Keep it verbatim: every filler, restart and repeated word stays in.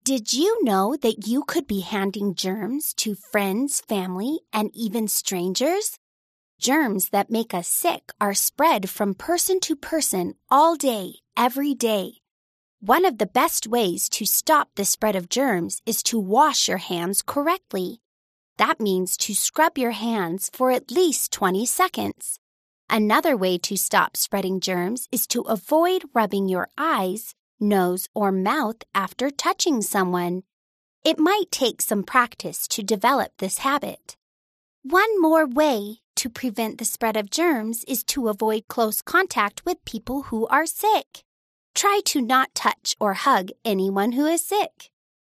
Did you know that you could be handing germs to friends, family, and even strangers? Germs that make us sick are spread from person to person all day, every day. One of the best ways to stop the spread of germs is to wash your hands correctly. That means to scrub your hands for at least twenty seconds. Another way to stop spreading germs is to avoid rubbing your eyes, nose, or mouth after touching someone. It might take some practice to develop this habit. One more way to prevent the spread of germs is to avoid close contact with people who are sick. Try to not touch or hug anyone who is sick.